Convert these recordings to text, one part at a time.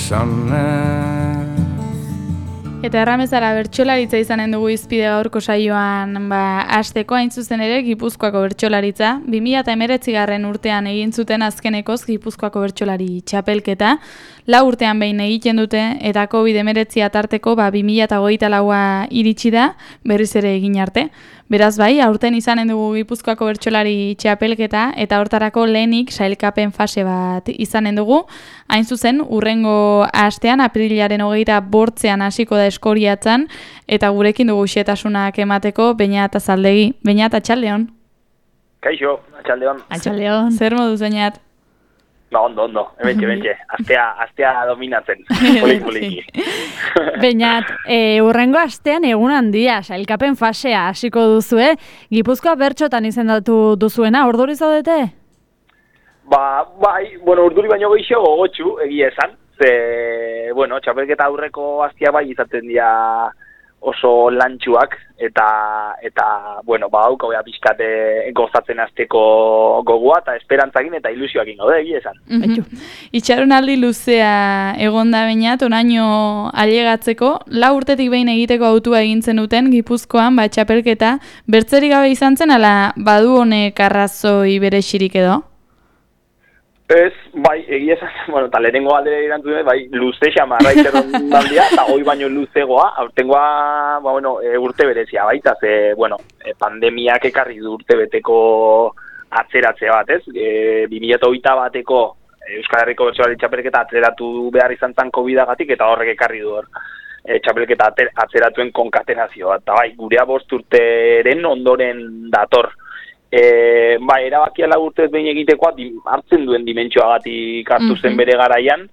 Eta erramezara bertsolaritza izanen dugu izpide gaurko saioan hasteko hain zuzen ere Gipuzkoako bertsolaritza. 2019 urtean egin zuten azkenekoz Gipuzkoako bertsolari txapelketa. 4 urtean behin egiten dute eta COVID-19 tarteko 2024a iritsi da berriz ere egin arte. Beraz bai, aurten izanen dugu Gipuzkoako bertsolari txapelketa eta hortarako lehenik sailkapen fase bat izanen dugu. Hain zuzen, hurrengo astean aprilaren 28an hasiko da Eskoriatzan eta gurekin dugu xetasunak emateko Beñat Azaldegi. Beñat, atxaldeon. Kaixo, atxaldeon. Atxaldeon. Zer moduz, Beñat? Ba, ondo. Hementxe. Astea dominatzen. Poliki. Beñat, hurrengo astean egun handia, sailkapen fasea hasiko duzue. Gipuzkoa bertxotan izendatu duzuena, orduri zaudete? Bai, urduri baino goixo gogotxu, egia esan. Txapelketa aurreko astia bai izaten dira oso lantxuak eta hauka bea pixkate gozatzen hasteko gogoa eta esperantzakin eta ilusioakin gaude, egia esan. Itxaronaldi luzea egonda Beñat, onaino ailegatzeko, 4 urtetik behin egiteko autua egin zenuten Gipuzkoan, txapelketa, bertzerik gabe izan zen, ala badu honek arrazoi berexirik edo? Ez, bai, egia esan, eta lehenengo aldera irantzune, bai, luze xamarra iterron daldia, eta hoi baino luzegoa, aurtengoa, urte berezia baita, pandemiak ekarri du urte beteko atzeratzea bat, ez? 2021 bateko Euskal Herriko bertsolari txapelketa atzeratu behar izan zan COVID-agatik, eta horrek ekarri du hor txapelketa atzeratuen konkatenazioa, eta bai, gurea 5 urteren ondoren dator. Erabakia 4 urtez behin egitekoa hartzen duen dimentsioagatik hartu zen bere garaian.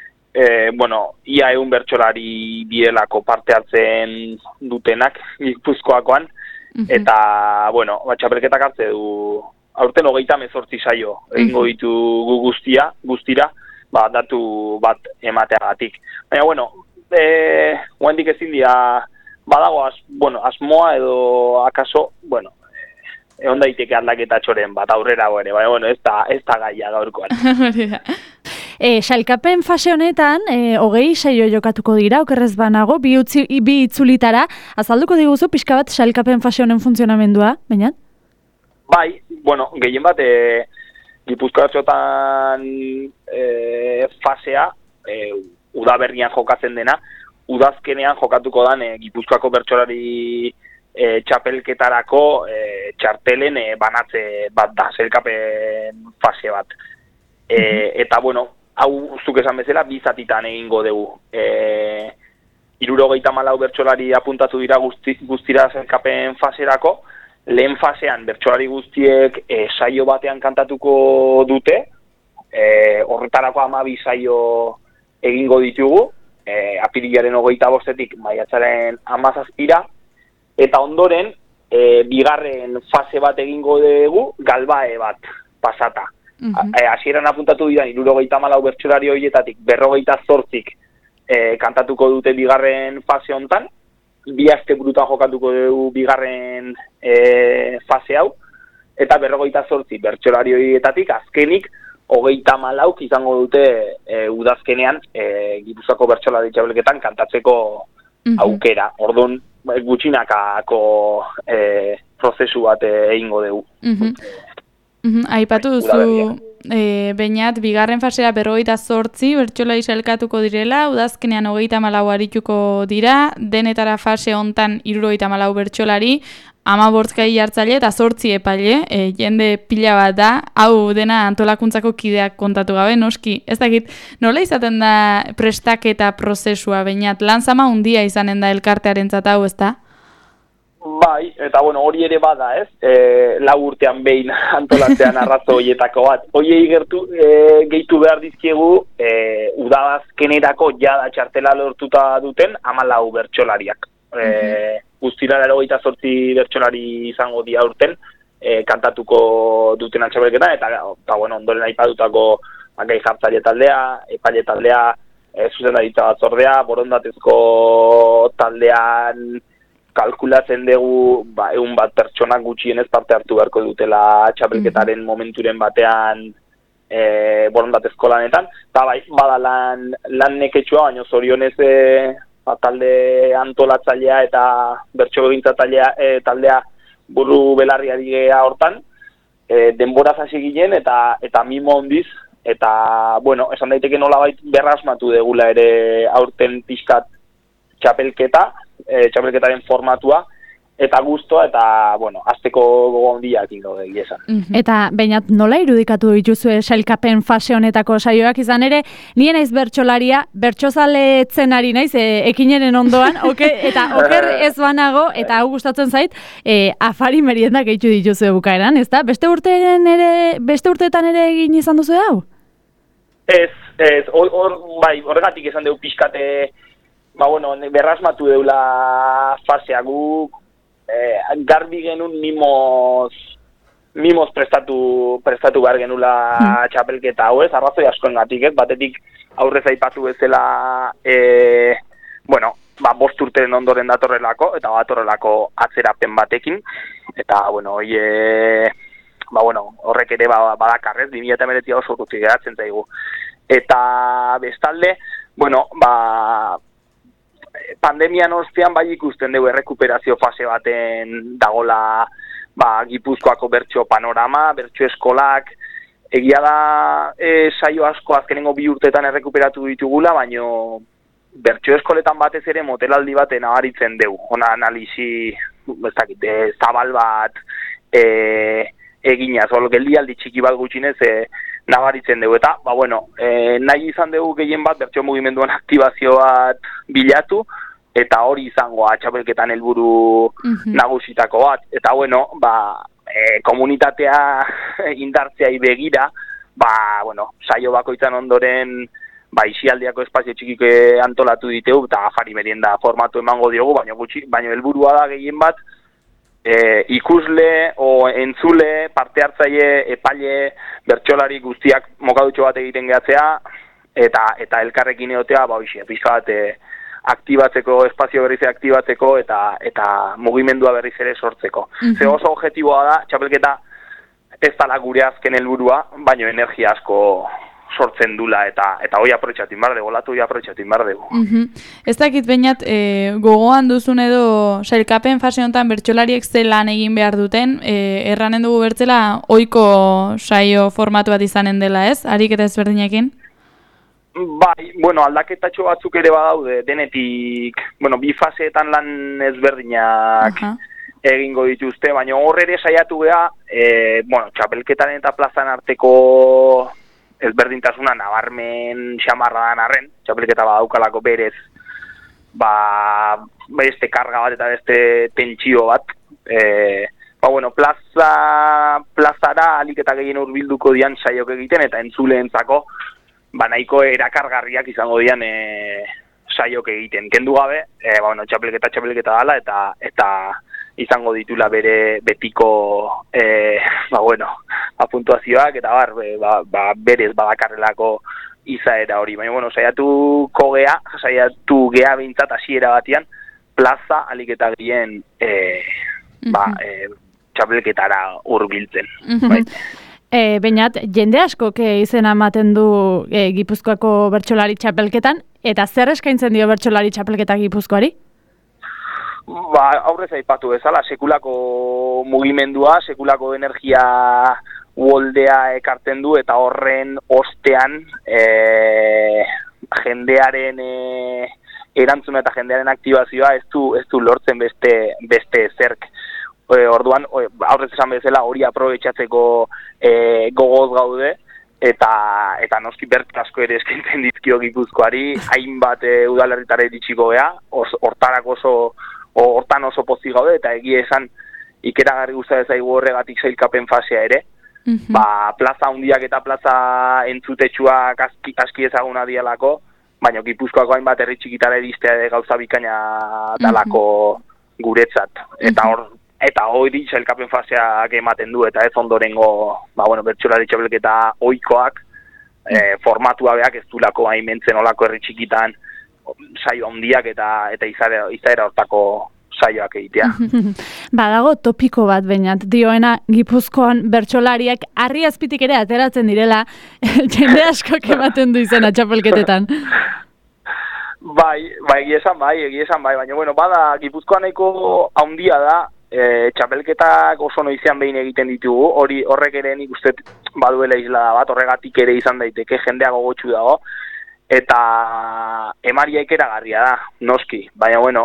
Ia 100 bertsolari direlako parte hartzen dutenak Gipuzkoakoan. Eta, txapelketak hartze du, aurten 38 saio egingo ditu guztira, datu bat emateagatik. Baina, guendik ezin dira, badago asmoa edo akaso, egon daiteke aldaketa txoren bat aurrera ere, baina ez da gaia gaurkoan. Sailkapen fase honetan, 20 saio jokatuko dira, okerrez banago, bi itzulitara, azalduko diguzu pixka bat sailkapen fase honen funtzionamendua, baina? Bai, gehien bat, Gipuzkoa bertsotan fasea, udaberrian jokatzen dena, udazkenean jokatuko dan Gipuzkoako bertsolari txapelketarako txartelen banatze bat da, sailkapen fase bat. Eta, hau zuk esan bezala, 2 zatitan egingo dugu. 74 bertsolari apuntatu dira guztira sailkapen faserako, lehen fasean bertsolari guztiek saio batean kantatuko dute, horretarako 12 saio egingo ditugu, apirilaren 25-etik maiatzaren 17-ra, eta ondoren, bigarren fase bat egingo dugu, galbae bat pasata. Hasieran apuntatu dira 74 bertsolari horietatik 58 kantatuko dute bigarren fase hontan, 2 asteburutan jokatuko dugu bigarren fase hau, eta 58 bertsolari horietatik azkenik 34 izango dute udazkenean Gipuzkoako bertsolari txapelketan kantatzeko aukera. Orduan, gutxinakako prozesu bat egingo dugu. Aipatu duzu, Beñat, bigarren fasera 58 bertsolari sailkatuko direla, udazkenean 34 arituko dira, denetara fase hontan 74 bertsolari, 15 jartzaile eta 8 epaile, jende pila bat da, hau dena antolakuntzako kideak kontatu gabe, noski. Ez dakit, nola izaten da prestaketa prozesua, Beñat, lan zama hundia izanen da elkartearentzat hau, ez da? Bai, eta hori ere bada, ez? 4 urtean behin antolatzean arrazo horietako bat. Hoiei gehitu behar dizkiegu, udazkenerako jada txartela lortuta duten 14 bertsolariak. Guztira 28 bertsolari izango dira urten, kantatuko duten txapelketan, eta ondoren aipatutako gai jartzaile taldea, epaile taldea, zuzendaritza batzordea, borondatezko taldean kalkulatzen dugu 100 pertsonak gutxienez parte hartu beharko dutela txapelketaren momenturen batean borondatezko lanetan, eta bai, bada lan neketsua, baina zorionez talde antolatzailea eta bertso taldea buru belarria digea hortan, denboraz hasi ginen eta mimo hondiz, eta, bueno, esan daiteke nolabait berrasmatu degula ere aurten pixkat txapelketaren formatua, eta gustoa, eta, bueno, azteko gogo handiak gaude esan. Eta, Beñat, nola irudikatu dituzue sailkapen fase honetako saioak izan ere, nien naiz bertsolaria, bertsozaletzen ari naiz, ekineren ondoan, eta oker ez banago, eta hau gustatzen zait, afari meriendak gehitu dituzue bukaeran, ezta? Beste urteetan ere egin izan duzu hau? Ez, horregatik esan dugu pixkate, berrasmatu deula fasea guk, garbi genuen mimoz prestatu behar genula txapelketa hau ez, arrazoi askoengatik ez, batetik aurrez aipatu bezala, 5 urteren ondoren datorrelako, eta datorrelako atzerapen batekin, eta, horrek ere badakarrez, 2019 oso urruti geratzen zaigu. Eta bestalde, pandemian ostean bai ikusten dugu errekuperazio fase baten dagola Gipuzkoako bertso panorama, bertso eskolak, egia da saio asko azkenengo 2 urteetan errekuperatu ditugula, baino bertso eskoletan batez ere motelaldi baten nabaritzen dugu, ona analisi zabal bat eginaz, geldialdi txiki bat gutxinez nabaritzen dugu, eta nahi izan dugu gehien bat bertso mugimenduan aktibazio bat bilatu, eta hori izango txapelketan helburu nagusitako bat, eta komunitatea indartzeai begira, saio bakoitzan ondoren isialdiako espazio txikik antolatu ditugu, eta afari merienda formatu emango diogu, baina helburua da gehien bat, ikusle o entzule, parte hartzaile, epaile, bertsolari guztiak mokadutxo bat egiten gehatzea, eta elkarrekin egotea, pixka bat aktibatzeko, espazio berriz aktibatzeko, eta mugimendua berriz ere sortzeko. Ze oso objektiboa da, txapelketa ez dala gure azken helburua, baina energia asko sortzen dula, eta hoi aprotxatin behar dugu, olatu hoi aprotxatin behar dugu. Ez dakit Beñat, gogoan duzun edo sailkapen fase honetan bertsolariek ze lan egin behar duten, erranen dugu bertzela ohiko saio formatu bat izanen dela, ez? Ariketa ezberdinekin? Bai, aldaketatxo batzuk ere badaude, denetik, 2 faseetan lan ezberdinak egingo dituzte, baina hor ere saiatu geha, txapelketaren eta plazan arteko ezberdintasuna nabarmen xamarra dan arren, txapelketa badaukalako berez, beste karga bat eta beste tentsio bat, plazara alik eta gehien hurbilduko dian saiok egiten, eta entzuleentzako, nahiko erakargarriak izango dian saiok egiten. Kendu gabe, txapelketa dala, eta izango ditula bere betiko puntuazioak, eta berez badakarrelako izaera hori. Baina, saiatu gea behintzat hasiera batian, plaza alik eta gehien txapelketara hurbiltzen. Beñat, jende asko izena ematen du Gipuzkoako bertsolari txapelketan, eta zer eskaintzen dio bertsolari txapelketa Gipuzkoari? Aurrez aipatu bezala, sekulako mugimendua, sekulako energia uoldea ekartzen du, eta horren ostean jendearen erantzuna eta jendearen aktibazioa ez du lortzen beste zerk. Orduan, aurrez esan bezala hori aprobetxatzeko gogoz gaude, eta noski bertu asko ere eskaintzen dizkio Gipuzkoari, hainbat udalerritara iritsiko gea, hortan oso pozik gaude, eta egia esan ikeragarri guztia zaigu horregatik sailkapen fasea ere, plaza handiak eta plaza entzutetsuak aski ezaguna dialako, baina Gipuzkoako hainbat herri txikitara iristea gauza bikaina dalako guretzat, eta hori sailkapen faseak ematen du, eta ez ondorengo, bertsolari txapelketa ohikoak, formatua beak ez dulako haimentzen olako herri txikitan, saio handiak eta izaera hortako saioak egitea. Badago topiko bat Beñat, dioena Gipuzkoan bertsolariak harri azpitik ere ateratzen direla, jende askok ematen du izena txapelketetan. Bai, egia esan bai, baina bueno, bada Gipuzkoan nahiko handia da, txapelketak oso noizean behin egiten ditugu, horrek ere nik uste baduela isla bat, horregatik ere izan daiteke jendea gogotsu dago, eta emaria ikeragarria da, noski, baina bueno,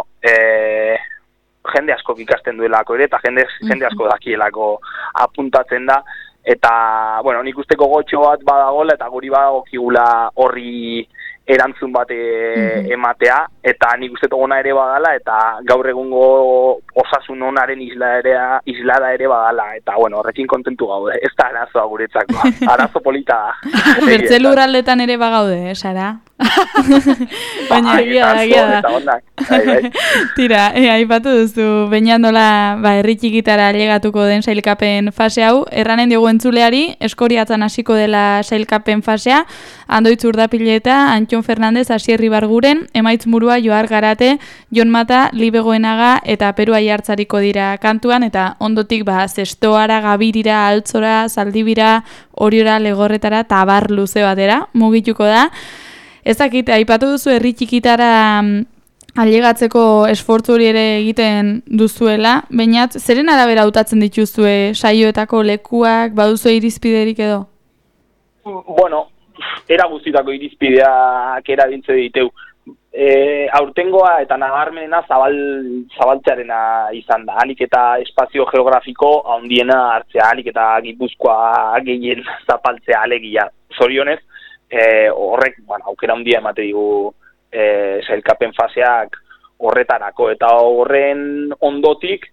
jende askok ikasten duelako ere, eta jende asko dakielako apuntatzen da, eta bueno, nik uste gogotxo bat badagoela, eta guri badagokigula horri erantzun bat ematea, eta nik uste ona ere badala, eta gaur egungo osasun onaren islada ere badala, eta bueno, horrekin kontentu gaude, ez da arazoa guretzako, arazo polita da. Bertzelu urraldetan ere bagaude, Sara? Baina egia da. Tira, aipatu duzu, Beñat nola herri txikitara ailegatuko den sailkapen fase hau, erranen diogu entzuleari, Eskoriatzan hasiko dela sailkapen fasea, Andoitz Urdapileta, Antxon Fernandez, Asier Ibarguren, Emaitz Murua, Joar Garate, Jon Mata, Libe Goenaga eta Peru Aiartzariko dira kantuan, eta ondotik Zestoara, Gabirira, Altzora, Zaldibira, Oriora, Legorretara, eta abar luze batera, mugituko da. Ez dakit, aipatu duzu herri txikitara ailegatzeko esfortzu hori ere egiten duzuela, Beñat, zeren arabera hautatzen dituzue saioetako lekuak, baduzu irizpiderik edo? Bueno, era guztitako irizpideak erabiltze diteu. Aurtengoa eta nabarmenena zabaltzearena izan da. Hanik eta espazio geografiko handiena hartzea, hanik eta Gipuzkoa gehien zapaltzea alegia. Zorionez, horrek aukera handia emate digu sailkapen faseak horretarako, eta horren ondotik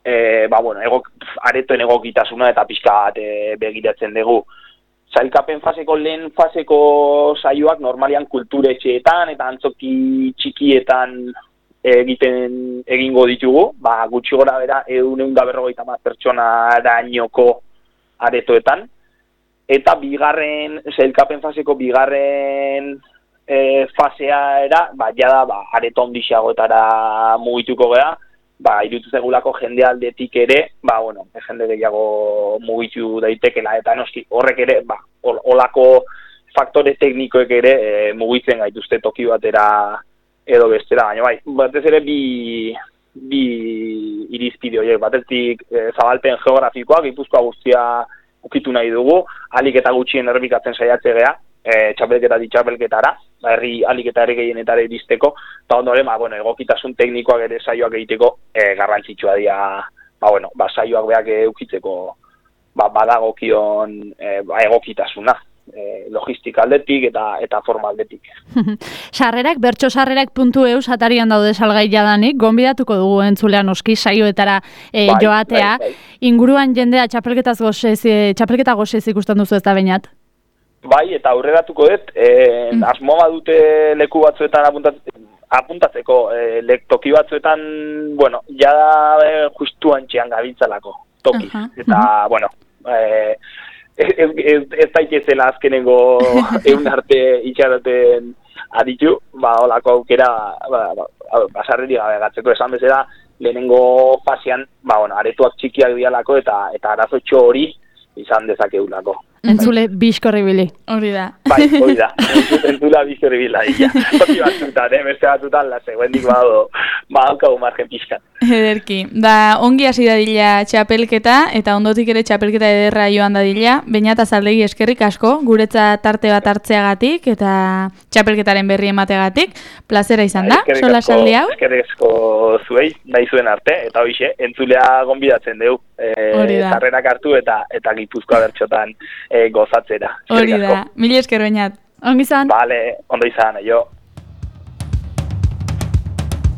aretoen egokitasuna eta pixka bat begiratzen dugu. Sailkapen faseko lehen faseko saioak normalian kulturetxeetan eta antzoki txikietan egingo ditugu, gutxi gora bera 150 pertsonarainoko aretoetan, eta sailkapen faseko bigarren fasea era, areto handixagoetara mugituko gara, irutu zegulako jende aldetik ere, jende gehiago mugitu daitekela, eta noski horrek ere, olako faktore teknikoek ere mugitzen gaituzte toki batera edo bestera, baina batez ere bi irizpide horiek, batetik zabalpen geografikoa, Gipuzkoa guztia ukitu nahi dugu, alik eta gutxien erbikatzen saiatze gea, txapelketara, herri alik eta ere gehienetara iristeko, eta ondoren, egokitasun teknikoak ere saioak egiteko garrantzitsua dira, saioak beak eukitzeko badagokion egokitasuna, logistika aldetik eta forma aldetik. Sarrerak, bertso sarrerak.eu atarian daude salgai jadanik, gonbidatuko dugu entzulean oski saioetara joatea. Inguruan jendea txapelketa gozez ikusten duzu ez da Beñat? Bai, eta aurreratuko dut, asmo badute leku batzuetan apuntatzeko, toki batzuetan, jada justu antxean gabiltzalako toki. Eta, ez daitezela azkenengo egun arte itxaraten aditu, olako aukera basarreri gabe gatzeko esan bezala, lehenengo fasean, aretuak txikiak dialako eta arazotxo hori izan dezakeulako. Entzule bizkorribili. Hori da. Bai, hori da. Entzula bizkorribila. Toki batzutan, beste batzutan, guendik badaukagu margen pixkan. Ederki. Ongi hasi dadila txapelketa, eta ondotik ere txapelketa ederra joan dadila. Beñat Azaldegi eskerrik asko, guretza tarte bat hartzeagatik, eta txapelketaren berri emateagatik. Plazera izan da, sola saldi hau. Eskerrik asko zuei, nahi zuen arte, eta hoxe, entzulea gonbidatzen dugu. Sarrerak hartu eta Gipuzkoa bertxotan gozatzera. Hori da, mila esker Beñat. Ongi izan. Vale, ondo izan, jo.